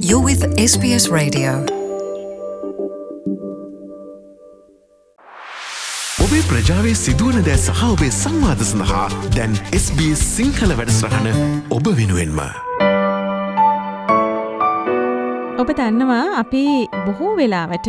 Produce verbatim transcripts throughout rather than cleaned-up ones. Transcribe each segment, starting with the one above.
You're with S B S Radio. ඔබේ ප්‍රජාවේ සිදුවන දෑ සහ ඔබේ සංවාද සඳහා දැන් S B S සිංහල වැඩසටහන ඔබ වෙනුවෙන්ම. ඔබ දන්නවා අපි බොහෝ වෙලාවට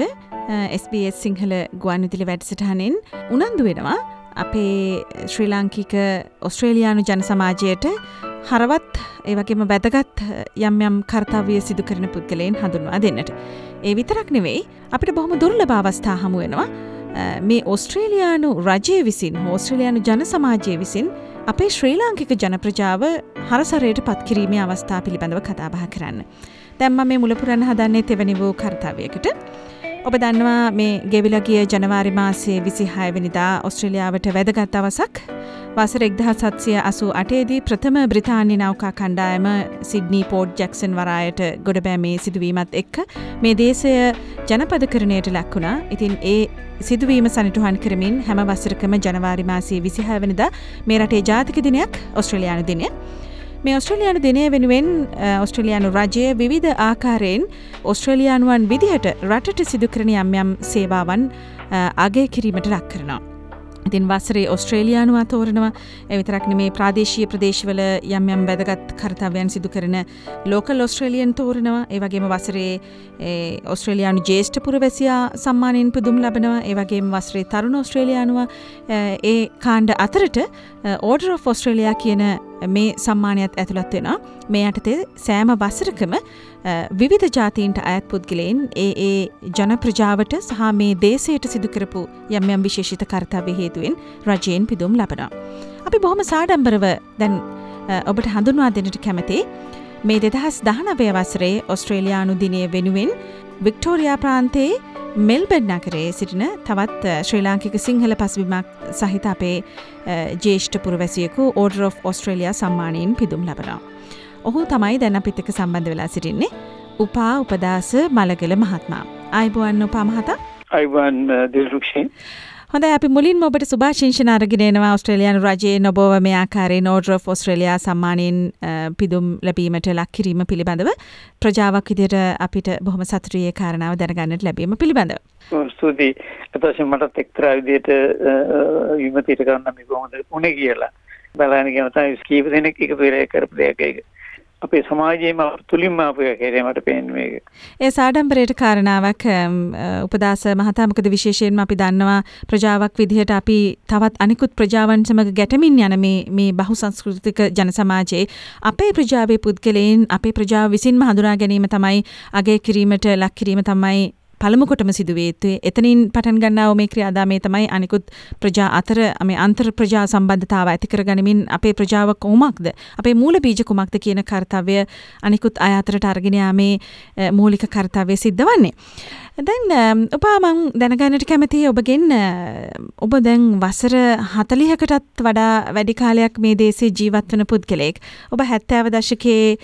S B S සිංහල ගුවන්විදුලි වැඩසටහනෙන් උනන්දු වෙනවා අපේ ශ්‍රී ලාංකික ඔස්ට්‍රේලියානු ජන සමාජයට හරවත් ඒ වගේම වැදගත් යම් යම් කර්තව්‍ය සිදු කරන පුද්ගලයන් හඳුන්වා දෙන්නට. ඒ විතරක් නෙවෙයි අපිට බොහොම දුර්ලභ අවස්ථා හමු වෙනවා මේ ඔස්ට්‍රේලියානු රජය විසින් ඔස්ට්‍රේලියානු ජන සමාජය විසින් අපේ ශ්‍රී ලාංකික ජන ප්‍රජාව හරසරයට පත් කිරීමේ අවස්ථා පිළිබඳව කතා බහ කරන්න. දැන් මම මේ මුලපුරන්න හදන්නේ තෙවැනි වූ කර්තව්‍යයකට. ඔබ දන්නවා මේ ගෙවිලා ගිය ජනවාරි මාසයේ විසිහය වෙනිදා ඔස්ට්‍රේලියාවට වැදගත් දවසක්. වසර එක්දහස් හත්සිය අසූ අටේ දී ප්‍රථම බ්‍රිතාන්‍ය නෞකා කණ්ඩායම සිඩ්නි පෝර්ට් ජැක්සන් වරායට ගොඩබෑමේ සිදුවීමත් එක්ක මේ දේශය ජනපදකරණයට ලක් වුණා. ඉතින් ඒ සිදුවීම සනිටුහන් කරමින් හැම වසරකම ජනවාරි මාසයේ විසිහය වෙනිදා මේ රටේ ජාතික දිනයක් ඔස්ට්‍රේලියානු දිනය. මේ ඔස්ට්‍රේලියානු දිනය වෙනුවෙන් ඔස්ට්‍රේලියානු රජය විවිධ ආකාරයෙන් ඔස්ට්‍රේලියානුවන් විදිහට රටට සිදු කරන යම් යම් සේවාවන් අගය කිරීමට ලක් කරනවා. ඉතින් වසරේ ඔස්ට්‍රේලියානු අතෝරනවා. ඒ විතරක් නෙමේ ප්‍රාදේශීය ප්‍රදේශවල යම් යම් වැදගත් කර්තව්‍යයන් සිදු කරන ලෝකල් ඔස්ට්‍රේලියන් තෝරනවා. ඒ වගේම වසරේ ඔස්ට්‍රේලියානු ජ්‍යෙෂ්ඨ පුරවැසියා සම්මානයෙන් පුදුම් ලබනවා. ඒ වගේම වසරේ තරුණ ඔස්ට්‍රේලියානුව ඒ කාණ්ඩ අතරට ඕඩර් ඔෆ් ඔස්ට්‍රේලියා කියන මේ සම්මානයත් ඇතුළත් වෙනවා. මේ යටතේ සෑම වසරකම විවිධ ජාතීන්ට අයත් පුද්ගලයන් ඒ ඒ ජන ප්‍රජාවට සහ මේ දේශයට සිදු කරපු යම් යම් විශේෂිත කර්තව්‍ය හේතුවෙන් රජයෙන් පිදුම් ලබනවා. අපි බොහොම සාඩම්බරව දැන් ඔබට හඳුන්වා දෙන්නට කැමතියි මේ දෙදහස් දහනවය වසරේ ඔස්ට්‍රේලියානු දිනය වෙනුවෙන් වික්ටෝරියා ප්‍රාන්තයේ මෙල්බර්න් නගරයේ සිටින තවත් ශ්‍රී ලාංකික සිංහල පසුබිමක් සහිත අපේ ජ්‍යෙෂ්ඨ පුරවැසියෙකු ඕඩර් ඔෆ් ඔස්ට්‍රේලියා සම්මානයෙන් පිදුම් ලබනවා. ඔහු තමයි දැන් අපිත් එක්ක සම්බන්ධ වෙලා සිටින්නේ උපා උපදාස මලගල මහත්මයා. ආයුබෝවන් උපා මහතා. ආයුබෝවන් දිල්රුක්ෂි. හොඳයි අපි මුලින්ම ඔබට සුභාශිංසන අරගෙන එනවා ඔස්ට්‍රේලියානු රජයේ නොබව මේ ආකාරයෙන් ඕඩර් ඔෆ් ඔස්ට්‍රේලියා සම්මානයෙන් පිදුම් ලැබීමට ලක් කිරීම පිළිබඳව ප්‍රජාවක් විදිහට අපිට බොහොම සතුටුයි ඒ කාරණාව දැනගන්නට ලැබීම පිළිබඳව. ස්තුතියි. අතවශ්‍ය මටත් එක්තරා විදිහට විමතියට ගන්න මේ කොහොමද උනේ කියලා බලන්න ගියම තමයි කීප දෙනෙක් එකතු වෙලා කරපු දෙයක් ඒක. අපේ සමාජයේම තුලින්ම අපේ කැරේමට පේන්නේ මේක. ඒ සාඩම්බරයට කාරණාවක් උපදාස මහතා මොකද විශේෂයෙන්ම අපි දන්නවා ප්‍රජාවක් විදිහට අපි තවත් අනිකුත් ප්‍රජාවන් සමග ගැටමින් යන මේ මේ බහුසංස්කෘතික ජන සමාජයේ අපේ ප්‍රජාවේ පුද්ගලයන් අපේ ප්‍රජාව විසින්ම හඳුනා ගැනීම තමයි අගය කිරීමට ලක් කිරීම තමයි පළමු කොටම සිදුවේ යුත්තේ. එතනින් පටන් ගන්නා මේ ක්‍රියාදාමයේ තමයි අනිකුත් ප්‍රජා අතර මේ අන්තර් ප්‍රජා සම්බන්ධතාව ඇති කරගනිමින් අපේ ප්‍රජාව කොහොමද අපේ මූල බීජ කුමක්ද කියන කාර්යය අනිකුත් අය අතරට අරගෙන යාමේ මූලික කාර්යය සිද්ධ වන්නේ. දැන් ඔබා මම දැනගන්නට කැමතියි ඔබගෙන් ඔබ දැන් වසර හතළිහකටත් වඩා වැඩි කාලයක් මේ දේශේ ජීවත් වන පුද්ගලයෙක්. ඔබ හැත්තෑව දශකයේ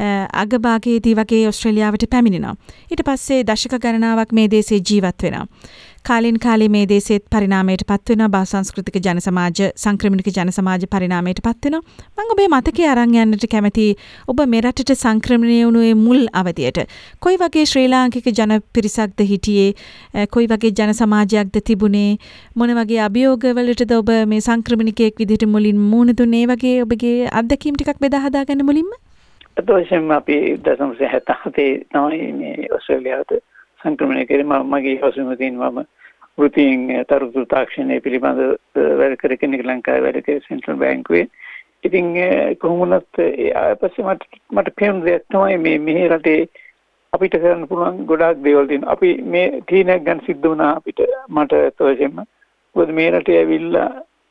අගභාගයේදී වගේ ඔස්ට්‍රේලියාවට පැමිණෙනවා. ඊට පස්සේ දශක ගණනාවක් මේ දේශේ ජීවත් වෙනවා. කාලින් කාලේ මේ දේශෙත් පරිණාමයට පත් වෙනවා. බහුසංස්කෘතික ජන සමාජ සංක්‍රමණික ජන සමාජ පරිණාමයට පත් වෙනවා. මම ඔබේ මතකයේ අරන් යන්නට කැමතියි. ඔබ මේ රටට සංක්‍රමණය වුණු ඒ මුල් අවධියට කොයි වගේ ශ්‍රී ලාංකික ජන පිරිසක්ද හිටියේ? කොයි වගේ ජන සමාජයක්ද තිබුණේ? මොන වගේ අභියෝගවලටද ඔබ මේ සංක්‍රමණිකයෙක් විදිහට මුලින් මුහුණ දුන්නේ? ඒ වගේ ඔබගේ අත්දැකීම් ටිකක් බෙදා හදා ගන්න මුලින්ම. අතවශ්‍යම අපි දශමසේ හැත්තෑ තමයි මේ ඔස්ට්‍රේලියාවට සංක්‍රමණය කරේ. මගේ හසුම තියෙන මම වෘත්තියෙන් තරුතුරු තාක්ෂණය පිළිබඳ වැඩ කර කෙනෙක් ලංකාවේ වැඩ කර සෙන්ට්‍රල් බැංකුවේ. ඉතින් කොහොමුණත් ආපස්සේ මට මට පේන දෙයක් තමයි මේ මේ රටේ අපිට කරන්න පුළුවන් ගොඩාක් දේවල් තියෙනවා. අපි මේ තීනයක් ගන්න සිද්ධ වුණා අපිට මට තවසෙම. මොකද මේ රටේ ඇවිල්ලා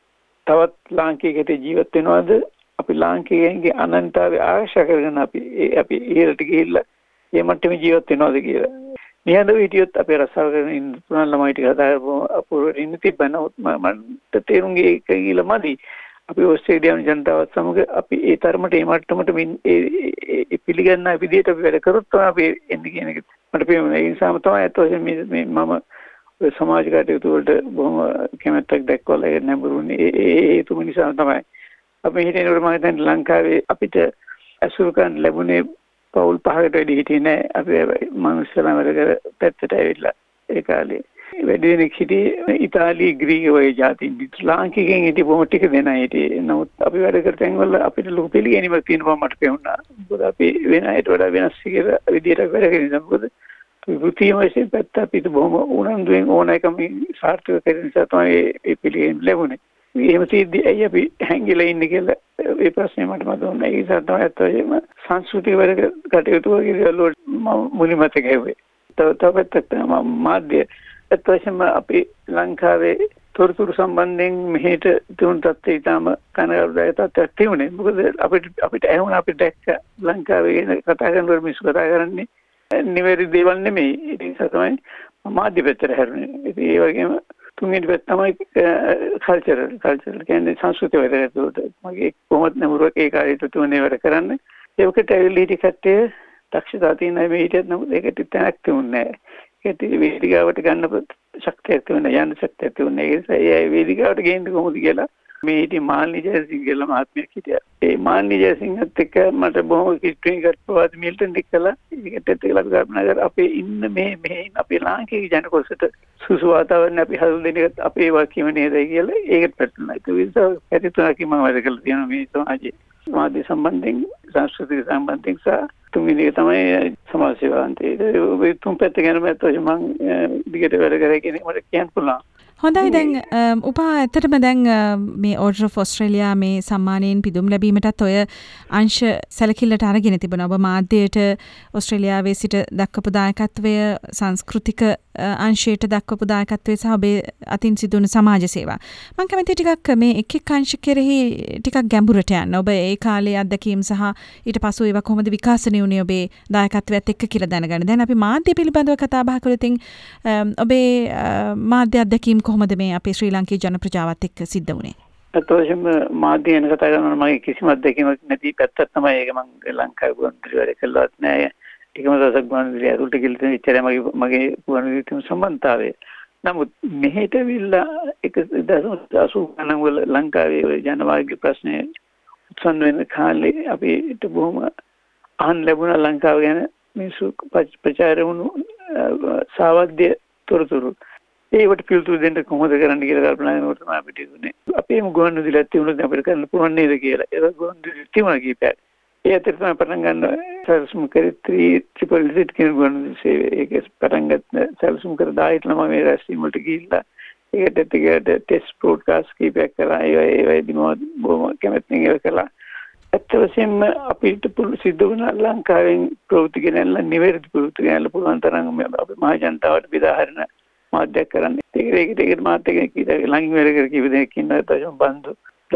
තවත් ලාංකිකයෙක් ජීවත් වෙනවද? අපි ලාංකිකයන්ගේ අනන්තතාවය ආශා කරගෙන අපි අපි ඉහළට ගිහිල්ලා මේ මට්ටමේ ජීවත් වෙනවද කියලා. නිහඬව හිටියොත් අපේ රස්සාව කරන ඉන්න පුරාණ ළමයි ටික හදාගන්න අපුරට ඉන්න තිබ්බනොත් මට තේරුම් ගියේ කියලා මදි. අපි ඔස්ට්‍රේලියානු ජනතාවත් සමග අපි ඒ තරමට ඒ මට්ටමට ඒ පිළිගන්න විදිහට අපි වැඩ කරොත් තමයි අපි එන්නේ කියන එක මට පේනවා. ඒ නිසාම තමයි අතවශ්‍ය මේ මම සමාජ කටයුතු වලට බොහොම කැමැත්තක් දක්වලා නැඹුරුනේ. ඒ හේතුව නිසා තමයි අපි හිතේනකොට මම හිතන්නේ ලංකාවේ අපිට අසුරු කරන්න ලැබුණේ පවුල් පහකට වැඩි හිටියේ නැහැ. අපි මම ඉස්සරහම වැඩ කර පැත්තට ඇවිල්ලා ඒ කාලේ වැඩි දෙනෙක් හිටියේ ඉතාලි ග්‍රීක වගේ ජාතීන්. ලාංකිකයන් හිටියේ බොහොම ටික දෙනා හිටියේ. නමුත් අපි වැඩ කර තැන් වල අපිට ලොකු පිළිගැනීමක් තියෙනවා මට පෙවුනා. මොකද අපි වෙන අයට වඩා වෙනස් විදියට වැඩ කරන නිසා. මොකද වෘත්තීය වශයෙන් පැත්ත අපිට බොහොම උනන්දුවෙන් ඕනෑකම සාර්ථක කරන නිසා තමයි මේ පිළිගැනීම ලැබුණේ. එහෙම තියෙද්දි ඇයි අපි හැංගිලා ඉන්නේ කියලා ඒ ප්‍රශ්නේ මට මතුවුණා. ඒ නිසා තමයි අත්වශයෙන්ම සංස්කෘතික වැඩ කටයුතු වගේ දේවල් වලට මම මුලින්මත ගැහුවේ. තව තව පැත්තක් තමයි මාධ්‍ය අත්වශයෙන්ම අපි ලංකාවේ තොරතුරු සම්බන්ධයෙන් මෙහෙට තුන් තත්ත්වය ඉතාම කනගාටුදායක තත්ත්වයක් තිබුණේ. මොකද අපිට අපිට ඇහුණා අපිට දැක්ක ලංකාවේ ගැන කතා කරනකොට මිනිස්සු කතා කරන්නේ නිවැරදි දේවල් නෙමෙයි. ඒ නිසා තමයි මාධ්‍ය පැත්තට හැරුණේ. ඉතින් ඒ වගේම තුන්වෙනි පැත්ත තමයි කල්චරල් කල්චරල් කියන්නේ සංස්කෘතික වැඩකට මගේ කොහොමද නමුරුවක් ඒ කාර්යයට තුනේ වැඩ කරන්නේ. ඒකට ඇවිල්ලා හිටි කට්ටිය දක්ෂතා තියෙන අය මේ හිටියත් නමුත් ඒකට තැනක් තිබුණේ නැහැ. ඒකට වේදිකාවට ගන්න ශක්තියක් තිබුණේ යන්න ශක්තියක් තිබුණේ. ඒ නිසා ඒ වේදිකාවට ගේන්න කොහොමද කියලා මේ හිටි මාල්නි ජයසිංහ කියලා මහත්මයෙක් හිටියා. ඒ මාල්නි ජයසිංහත් එක්ක මට බොහොම කිට්ටුවෙන් ගත්තා මිල්ටන් එක්කලා ඒකට එක්කලා කල්පනා කරා අපේ ඉන්න මේ මේ අපේ ලාංකික ජනකොසට සුසු වාතාවරණ අපි හදන දෙයක් අපේ වාක්‍යම නේද කියලා ඒකට පැටලුණා. ඒක විශ්වාස කරිතුනාකි මම වැඩ කළා තියෙනවා මේ සමාජයේ. සමාජ සම්බන්ධයෙන් සංස්කෘතික සම්බන්ධයෙන් සහ තුන්වෙනි එක තමයි සමාජ සේවාන්තයේ. ඒ තුන් පැත්ත ගැන මම දිගට වැඩ කරගෙන මට කියන්න පුළුවන්. හොඳයි දැන් උපා ඇත්තටම දැන් මේ ඕඩර් ඔෆ් ඔස්ට්‍රේලියා මේ සම්මානයෙන් පිදුම් ලැබීමටත් ඔය අංශ සැලකිල්ලට අරගෙන තිබුණා. ඔබ මාධ්‍යයට ඔස්ට්‍රේලියාවේ සිට දක්වපු දායකත්වය සංස්කෘතික අංශයට දක්වපු දායකත්වය සහ ඔබේ අතින් සිදුවන සමාජ සේවා. මම කැමති ටිකක් මේ එක් එක් අංශ කෙරෙහි ටිකක් ගැඹුරට යන්න. ඔබ ඒ කාලේ අත්දැකීම් සහ ඊට පසු ඒවා කොහොමද විකාශනය වුණේ ඔබේ දායකත්වයත් එක්ක කියලා දැනගන්න. දැන් අපි මාධ්‍ය පිළිබඳව කතා බහ කළොත් ඔබේ මාධ්‍ය අත්දැකීම් කොහොමද මේ අපේ ශ්‍රී ලාංකේය ජන ප්‍රජාවත් එක්ක සිද්ධ වුණේ? අතෝෂම මාධ්‍ය ගැන කතා කරනවා මගේ කිසිම අත්දැකීමක් නැති පැත්තක් තමයි ඒක. මම ලංකාවේ ගුවන්විදුලි වැඩ කළාත් නෑ. ඒකම දවසක් ගුවන්විදුලි ඇතුළට ගිහින් ඉතින් ඉච්චරයි මගේ මගේ ගුවන්විදුලි සම්බන්ධතාවය. නමුත් මෙහෙට විල්ලා එක දහස් අසූ ගණන් වල ලංකාවේ ජනවාර්ගික ප්‍රශ්නේ උත්සන්න වෙන කාලේ අපිට බොහොම අහන්න ලැබුණා ලංකාව ගැන මිනිස්සු ප්‍රචාර වුණු සාවද්‍ය තොරතුරු. ඒකට පිළිතුරු දෙන්න කොහොමද කරන්න කියලා කල්පනා කරනකොට තමයි අපිට ඉන්නේ. අපේම ගුවන්විදුලියක් තියුණොත් අපිට කරන්න පුළුවන් නේද කියලා. ඒක ගුවන්විදුලිය තියුණා කීපයක්. ඒ අතර තමයි පටන් ගන්න සැලසුම් කරේ ත්‍රිපල් සිට් කියන ගුවන්විදුලි සේවය. ඒක පටන් ගන්න සැලසුම් කර දායකලා මම මේ රැස්වීම වලට ගිහිල්ලා ඒකට ටිකට ටෙස්ට් බ්‍රෝඩ්කාස්ට් කීපයක් කරා. ඒ ඒවයිදී මම බොහොම කැමැත්තෙන් ඒක කළා. ඇත්ත වශයෙන්ම අපිට පුළු සිද්ධ වුණා ලංකාවෙන් ප්‍රවෘත්ති ගෙනල්ලා නිවැරදි ප්‍රවෘත්ති ගෙනල්ලා පුළුවන් තරම් අපේ මහ ජනතාවට බෙදා හරින මාධ්‍යයක් කරන්නේ. ඒක ඒකට ඒකට මාධ්‍යයක් කීයද ළඟින් වැඩ කර කිව්ව දෙයක් ඉන්නවා තවම බන්දු.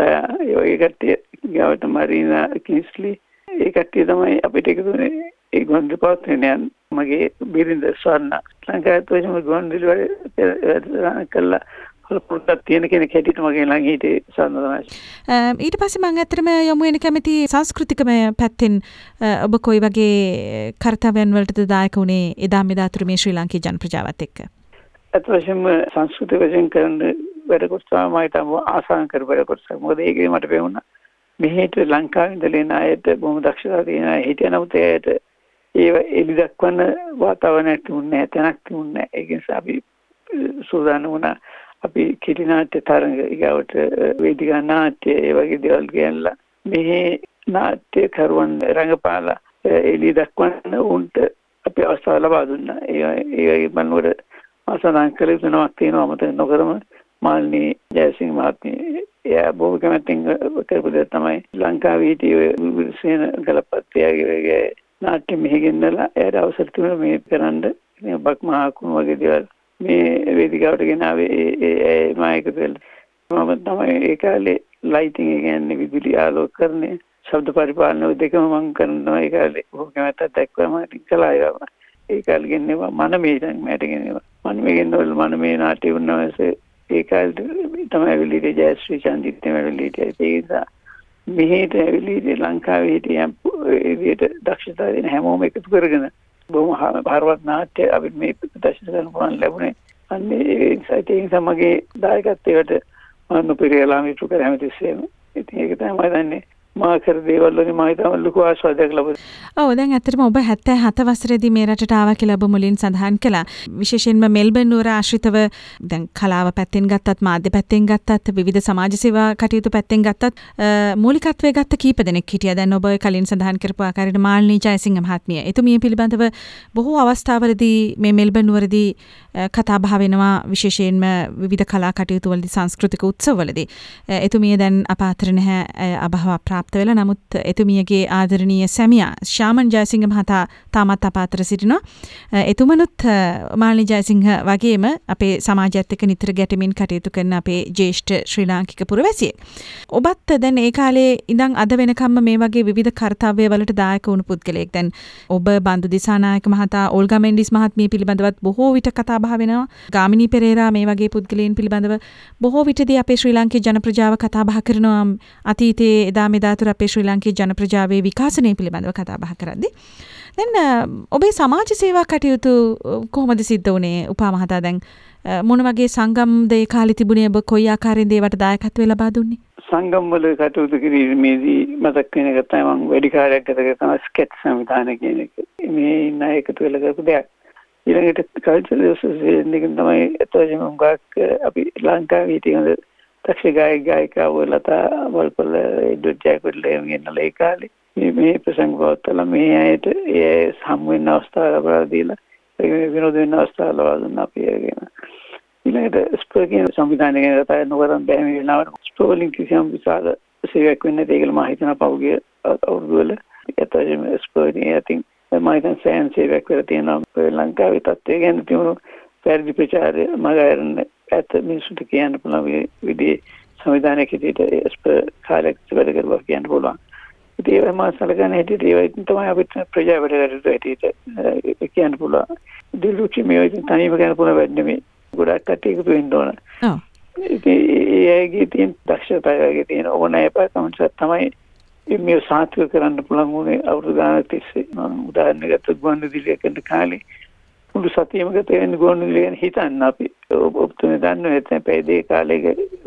ඒ කට්ටිය ගාවට මරීනා කිස්ලි ඒ කට්ටිය තමයි අපිට එකතු වෙන්නේ. ඒ ගුවන් දෙපාර්තමේන්තේ මගේ බිරිඳ ස්වර්ණ ලංකාවේ තවම ගුවන් විදුලි වැඩ කළා. පොරොත්තුවක් තියෙන කෙනෙක් හැටියට මගේ ළඟ හිටියේ ස්වර්ණ තමයි. ඊට පස්සේ මම ඇත්තටම යමු වෙන කැමති සංස්කෘතිකමය පැත්තෙන් ඔබ කොයි වගේ කර්තව්‍යයන් වලටද දායක වුණේ එදා මෙදා තුරු මේ ශ්‍රී ලාංකේය ජන ප්‍රජාවත් එක්ක? අත්වශයෙන්ම සංස්කෘතික වශයෙන් කරන වැඩ කොටස තමයි තම ආසාන කර වැඩ කොටස. මොකද ඒකේ මට පෙවුණා මෙහෙට ලංකාවේ ඉඳලා එන අයට බොහොම දක්ෂතා තියෙන අය හිටිය නමුත් ඒයට ඒව එලි දක්වන වාතාවරණයක් තිබුණේ නැහැ, තැනක් තිබුණේ නැහැ. ඒක නිසා අපි සූදානම් වුණා අපි කිරි නාට්‍ය තරඟ ඊගවට වේදිකා නාට්‍ය ඒ වගේ දේවල් ගෙනල්ලා මෙහි නාට්‍ය කරුවන් රංගපාලා එලි දක්වන්න උන්ට අපි අවස්ථාව ලබා දුන්නා. ඒ ඒ මනෝර අසනං කළ යුතුනක් තියෙනවා මත නොකරම මාල්නි ජයසිංහ මහත්මිය එයා බොහෝ කැමැත්තෙන් කරපු දේ තමයි ලංකාවේ හිටියේ විසේන ගලපත්තියගේ නාට්‍ය මෙහෙගෙන්නලා එයාට අවසර තුන මේ කරන්න මේ බක් මහා කුණු වගේ දේවල් මේ වේදිකාවට ගෙනාවේ ඒ මායක දෙල් මම තමයි ඒ කාලේ ලයිටිං එක කියන්නේ විදුලි ආලෝකකරණය ශබ්ද පරිපාලනය දෙකම මම කරනවා ඒ කාලේ බොහෝ කැමැත්තක් දක්වලා මම කළා ඒවා. ඒ කාලේ ගෙන්නේවා මනමේ දැන් මට ගෙන්නේවා මනමේ ගෙන්නවල මනමේ නාට්‍ය වුණාසේ ඒ කාලේ තමයි විලිටේ ජයශ්‍රී චන්දිත් මෙවලිටේ ඒ නිසා මෙහෙට විලිටේ ලංකාවේ හිටියම් ඒ විදිහට දක්ෂතාවය දෙන හැමෝම එකතු කරගෙන බොහොම භාරවත් නාට්‍ය අපිට මේ ප්‍රදර්ශන කරන්න පුළුවන් ලැබුණේ. අන්නේ ඒ සයිටින් සමගයේ දායකත්වයට මම පෙරේලා මිතු කර හැමතිස්සෙම. ඉතින් ඒක තමයි දන්නේ මාකර දේවල් වලින් මම හිතනවා ලොකු ආස්වාදයක් ලැබුණා. ඔව් දැන් ඇත්තටම ඔබ හැත්තෑ හත වසරේදී මේ රටට ආවා කියලා ඔබ මුලින් සඳහන් කළා. විශේෂයෙන්ම මෙල්බන් නුවර ආශ්‍රිතව දැන් කලාව පැත්තෙන් ගත්තත් මාධ්‍ය පැත්තෙන් ගත්තත් විවිධ සමාජ සේවා කටයුතු පැත්තෙන් ගත්තත් මූලිකත්වයේ ගත්ත කීප දෙනෙක් හිටියා. දැන් ඔබ කලින් සඳහන් කරපු ආකාරයට මාල්නී ජයසිංහ මහත්මිය. එතුමිය පිළිබඳව බොහෝ අවස්ථාවලදී මේ මෙල්බන් නුවරදී කතා බහ වෙනවා විශේෂයෙන්ම විවිධ කලා කටයුතු වලදී සංස්කෘතික උත්සවවලදී. එතුමිය දැන් අප අතර නැහැ අභාව ප්‍රාප්ත වෙලා. නමුත් එතුමියගේ ආදරණීය සැමියා ශාමන් ජයසිංහ මහතා තාමත් අප අතර සිටිනවා. එතුමනුත් මාල්නී ජයසිංහ වගේම අපේ සමාජයත් එක්ක නිතර ගැටෙමින් කටයුතු කරන අපේ ජ්‍යෙෂ්ඨ ශ්‍රී ලාංකික පුරවැසියෙක්. ඔබත් දැන් ඒ කාලේ ඉඳන් අද වෙනකම්ම මේ වගේ විවිධ කර්තව්‍ය වලට දායක වුණු පුද්ගලයෙක්. දැන් ඔබ බන්දු දිසානායක මහතා, ඕල්ගා මෙන්ඩිස් මහත්මිය පිළිබඳවත් බොහෝ විට කතා බහ වෙනවා. ගාමිණී පෙරේරා මේ වගේ පුද්ගලයන් පිළිබඳව බොහෝ විටදී අපේ ශ්‍රී ලාංකේය ජන ප්‍රජාව කතා බහ කරනවා. අතීතයේ එදා මෙදා තුර අපේ ශ්‍රී ලාංකේය ජන ප්‍රජාවේ විකාශනය පිළිබඳව කතා බහ කරද්දී දැන් ඔබේ සමාජ සේවා කටයුතු කොහොමද සිද්ධ වුණේ උපා මහතා? දැන් මොන වගේ සංගම්ද ඒ කාලේ තිබුණේ? ඔබ කොයි ආකාරයෙන්ද ඒවට දායකත්වය ලබා දුන්නේ? සංගම් වල කටයුතු කිරීමේදී මතක් වෙන එක තමයි මම වැඩි කාලයක් ගත කරන තමයි ස්කෙච් සංවිධානය කියන එක. මේ ඉන්න එකතු වෙලා කරපු දෙයක්. ඊළඟට කල්චරල් ඇසෝසියේෂන් එකෙන් තමයි එතකොටම ගාක් අපි ලංකාවේ හිටියන දක්ෂ ගායක ගායිකාවෝ ලතා වල්පොල එඩ්වඩ් ජැකට් ලේමියන් ඒ කාලේ මේ ප්‍රසංග වලට මේ ඇයට ඒ සම් වෙන අවස්ථාව ලබා දීලා ඒ විනෝද වෙන අවස්ථාව ලබා දුන්නා අපි ඒගෙන. ඊළඟට ස්පර්කින් සංවිධානය ගැන කතා නොකරන් බෑ මේ වෙලාවට. ස්පර්ලින් කිසියම් විශාල සේවයක් වෙන්නේ නැහැ කියලා මම හිතනවා පහුගිය අවුරුදු වල. ඒතකොට ස්පර්කින් I think මම හිතන සෑහෙන සේවයක් කරලා තියෙනවා ලංකාවේ තත්ත්වය ගැන තියුණු පැරදි ප්‍රචාරය මගහැරෙන්න ඇත්ත මිනිසුන්ට කියන්න පුළුවන් විදිහේ සංවිධානයක හිටියට ස්පර් කාර්යයක් වැඩ කරුවා කියන්න පුළුවන්. ඉතින් ඒ වගේ සලකන හැටියට ඒ තමයි අපිට ප්‍රජා වැඩ කරද්දී කියන්න පුළුවන්. දිලුචි මේ ඉතින් තනියම කියන්න පුළුවන් වැඩ නෙමෙයි. ගොඩක් කට්ටිය එකතු වෙන්න ඕන. ඔව්. ඉතින් ඒගේ තියෙන දක්ෂතාවයගේ තියෙන ඕනෑම කමකට තමයි මේ සාර්ථක කරන්න පුළුවන් වුණේ අවුරුදු ගානක් තිස්සේ. මම උදාහරණයක් ගත්තොත් ගුවන්විදුලිය කරන කාලේ මුළු සතියම ගත වෙන ගුවන්විදුලිය ගැන හිතන්න අපි ඔබතුමේ දන්නවා නැත්නම් පැය දෙක කාලයක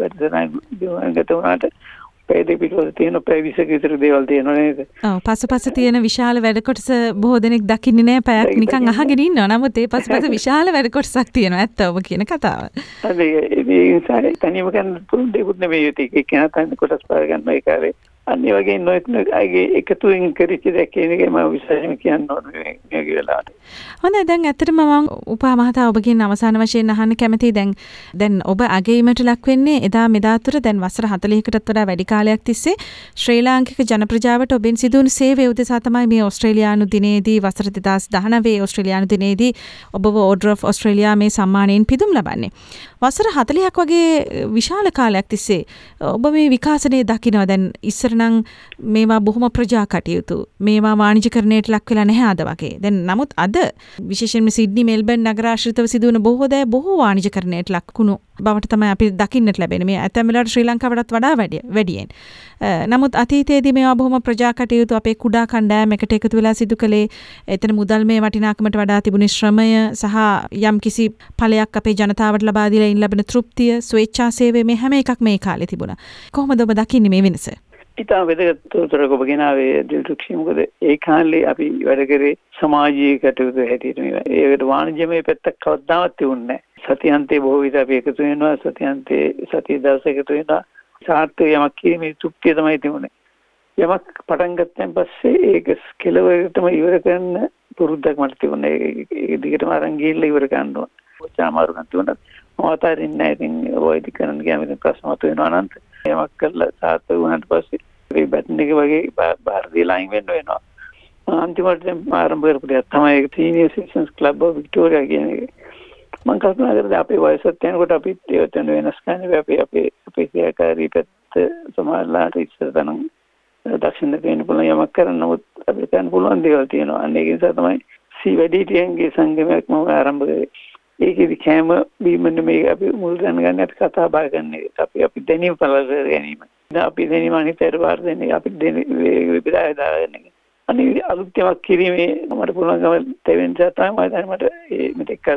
වැඩසටහන් ගත වුණාට පැය දෙක පිටවල තියෙන පැය විස්සක විතර දේවල් තියෙනවා නේද? ඔව් පසුපස තියෙන විශාල වැඩ කොටස බොහෝ දෙනෙක් දකින්නේ නැහැ. පැයක් නිකන් අහගෙන ඉන්නවා. නමුත් ඒ පසුපස විශාල වැඩ කොටසක් තියෙනවා. ඇත්ත ඔබ කියන කතාව. හරි ඒ නිසා තනියම ගන්න පුළුවන් දෙයක් නෙමෙයි. ඒක කියන තැන කොටස් පාර ගන්න ඒ කාලේ අනිත් වගේ නොයෙක් අයගේ එකතුවෙන් කරච්ච දෙයක් කියන එක මම විශේෂයෙන් කියන්න ඕනේ මේ වෙලාවට. හොඳයි දැන් ඇත්තටම මම උපා මහතා ඔබගෙන් අවසාන වශයෙන් අහන්න කැමතියි. දැන් දැන් ඔබ අගයීමට ලක් වෙන්නේ එදා මෙදා තුර දැන් වසර හතළිහකටත් වඩා වැඩි කාලයක් තිස්සේ ශ්‍රී ලාංකික ජන ප්‍රජාවට ඔබෙන් සිදුවුණු සේවය උදෙසා තමයි මේ ඕස්ට්‍රේලියානු දිනේදී වසර දෙදහස් දහනවය ඕස්ට්‍රේලියානු දිනේදී ඔබව ඕඩර් ඔෆ් ඕස්ට්‍රේලියා මේ සම්මානයෙන් පිදුම් ලබන්නේ. වසර හතළිහක් වගේ විශාල කාලයක් තිස්සේ ඔබ මේ විකාශනයේ දකිනවා. දැන් ඉස්සර නම් මේවා බොහොම ප්‍රජා කටයුතු මේවා වාණිජකරණයට ලක් වෙලා නැහැ අද වගේ. දැන් නමුත් අද විශේෂයෙන්ම සිඩ්නි මෙල්බර්න් නගරාශ්‍රිතව සිදුවන බොහෝ දෑ බොහෝ වාණිජකරණයට ලක්ුණු බවට තමයි අපි දකින්නට ලැබෙන්නේ. මේ ඇතැම් වෙලාවට ශ්‍රී ලංකාවටත් වඩා වැඩි වැඩියෙන්. නමුත් අතීතයේදී මේවා බොහොම ප්‍රජා කටයුතු අපේ කුඩා කණ්ඩායමකට එකතු වෙලා සිදු කළේ. එතන මුදල් මේ වටිනාකමට වඩා තිබුණේ ශ්‍රමය සහ යම් කිසි ඵලයක් අපේ ජනතාවට ලබා දීලා ඉන් ලැබෙන තෘප්තිය, ස්වේච්ඡා සේවය මේ හැම එකක් මේ කාලේ තිබුණා. කොහොමද ඔබ දකින්නේ මේ වෙනස? ඉතාල වැදගත් තොරතුරක් ඔබ ගෙනාවේ දිල්රුක්ෂි. මොකද ඒ කාලේ අපි වැඩ කරේ සමාජීය කටයුතු හැටියට මේවා. ඒකට වාණිජ්‍යමය පැත්තක් කවදාවත් තිබුණේ නැහැ. සතියන්තේ බොහෝ විට අපි එකතු වෙනවා. සතියන්තේ සතිය දවස එකතු වෙනවා. සාර්ථක යමක් කිරීමේ තෘප්තිය තමයි තිබුණේ. යමක් පටන් ගත්තන් පස්සේ ඒක කෙලවරටම ඉවර කරන්න පුරුද්දක් මට තිබුණා. ඒක දිගටම අරන් ගිහිල්ලා ඉවර කරන්න ඕන. ඔච්චාමාරුකම් තිබුණා. මම අතාරින්නේ නැහැ. ඉතින් ඔය ඉදි කරන්න ගියාම ඉතින් ප්‍රශ්න මතුවෙනවා අනන්ත. යමක් කරලා සාර්ථක වුණාට පස්සේ ඒ බැටන් එක වගේ බාර දීලා අයින් වෙන්න වෙනවා. අන්තිමට දැන් ආරම්භ කරපු දෙයක් තමයි senior citizens club of Victoria කියන එක. මම කල්පනා කරලා අපේ වයසත් යනකොට අපි ඒවත් වෙන වෙනස් කරන්නේ අපි අපේ අපේ සහකාරී පැත්ත සමාජලාට ඉස්සරතනම් දක්ෂිණ දෙන්න පුළුවන් යමක් කරන්න නමුත් අපිට කරන්න පුළුවන් දේවල් තියෙනවා. අන්න ඒක නිසා තමයි සී වැඩිහිටියන්ගේ සංගමයක් මම ආරම්භ කරේ. ඒකෙදි කැම බීම නෙමෙයි අපි මුල් ගන්න අපි කතා බහ කරන්නේ. අපි අපි දැනීම පළ කර ගැනීම. දැන් අපි දැනීම අනිතර වාර දෙන්නේ අපි විපදාය දාගෙන. අනිත් අලුත් යමක් කිරීමේ මට පුළුවන්කම තැවෙන නිසා තමයි මට මට මෙතෙක් කල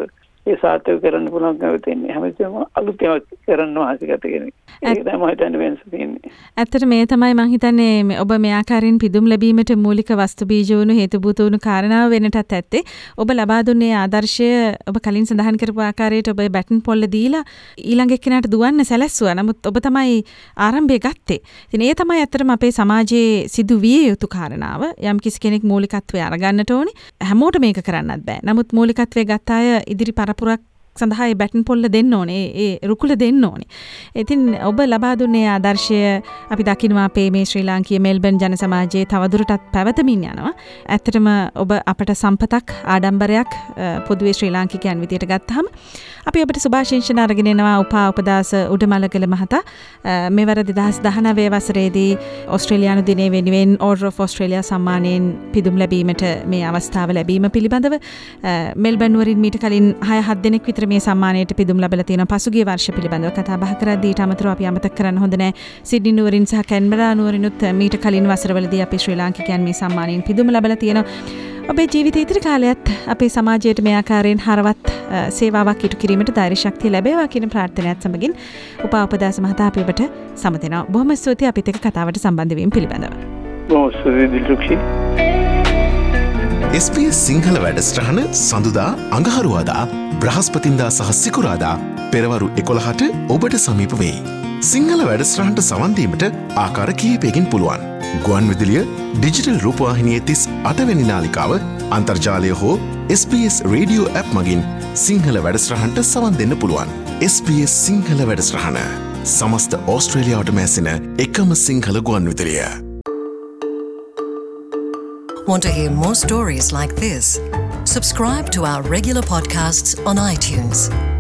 ඒ සාර්ථක කරන්න පුළුවන්කම තියෙන්නේ. හැමතිස්සෙම අලුත් ඒවා කරන්න වාසිගත කෙනෙක්. ඒක තමයි මම හිතන්නේ වෙනස තියෙන්නේ. ඇත්තට මේ තමයි මම හිතන්නේ ඔබ මේ ආකාරයෙන් පිදුම් ලැබීමට මූලික වස්තු බීජ වුණු හේතුභූත වුණු කාරණාව වෙනටත් ඇත්තේ. ඔබ ලබා දුන්නේ ආදර්ශය ඔබ කලින් සඳහන් කරපු ආකාරයට ඔබ බැටන් පොල්ල දීලා ඊළඟ එක්කෙනාට දුවන්න සැලැස්සුවා. නමුත් ඔබ තමයි ආරම්භය ගත්තේ. ඉතින් ඒ තමයි ඇත්තටම අපේ සමාජයේ සිදු විය යුතු කාරණාව. යම් කිසි කෙනෙක් මූලිකත්වය අරගන්නට ඕනේ. හැමෝට මේක කරන්නත් බෑ. නමුත් මූලිකත්වයේ ගත්ත අය ඉදිරි පරපුරක් සඳහා ඒ බැටන් පොල්ල දෙන්න ඕනේ. ඒ රුකුල දෙන්න ඕනේ. ඉතින් ඔබ ලබා දුන්නේ ආදර්ශය අපි දකිනවා අපේ මේ ශ්‍රී ලාංකීය මෙල්බන් ජන සමාජයේ තවදුරටත් පැවතමින් යනවා. ඇත්තටම ඔබ අපට සම්පතක් ආඩම්බරයක් පොදුවේ ශ්‍රී ලාංකිකයන් විදියට ගත්තාම අපි ඔබට සුභාශිංසන අරගෙන එනවා උපා උපදාස උඩමලගල මහතා. මෙවර දෙදහස් දහනවය වසරේදී ඕස්ට්‍රේලියානු දිනය වෙනුවෙන් ඕඩර් ඔෆ් ඕස්ට්‍රේලියා සම්මානයෙන් පිදුම් ලැබීමට මේ අවස්ථාව ලැබීම පිළිබඳව මෙල්බන් නුවරින් මීට කලින් හය හත් දෙනෙක් විතර මේ සම්මානයට පිදුම් ලැබලා තියෙනවා. පසුගිය වර්ෂ පිළිබඳව කතා බහ කරද්දී ඊට අමතරව අපි අමතක කරන්න හොඳ නැහැ. සිඩ්නි නුවරින් සහ කැන්බරා නුවරිනුත් මීට කලින් වසරවලදී අපි ශ්‍රී ලාංකිකයන් මේ සම්මානයෙන් පිදුම් ලැබලා තියෙනවා. ඔබේ ජීවිත ඉදිරි කාලයත් අපේ සමාජයට මේ ආකාරයෙන් හරවත් සේවාවක් ඉටු කිරීමට ධෛර්ය ශක්තිය ලැබේවා කියන ප්‍රාර්ථනාවත් සමගින් උපා උපදාස මහතා අපි ඔබට සමු දෙනවා. බොහොම ස්තුතියි අපිත් එක්ක කතාවට සම්බන්ධ වීම පිළිබඳව. බොහොම ස්තුතියි Dilrukshi. S B S Sinhala වැඩසටහන සඳුදා අඟහරුවාදා බ්‍රහස්පතින්දා සහ සිකුරාදා පෙරවරු එකොළහට ඔබට සමීප වෙයි. සිංහල වැඩසටහනට සවන් දීමට ආකාර කිහිපයකින් පුළුවන්. ගුවන් විදුලිය ඩිජිටල් රූපවාහිනියේ තිස් අටවැනි නාලිකාව අන්තර්ජාලය හෝ S B S radio app මගින් සිංහල වැඩසටහනට සවන් දෙන්න පුළුවන්. එස් බී එස් සිංහල වැඩසටහන සමස්ත ඕස්ට්‍රේලියාවට මැසෙන එකම සිංහල ගුවන් විදුලිය. Want to hear more stories like this? Subscribe to our regular podcasts on iTunes.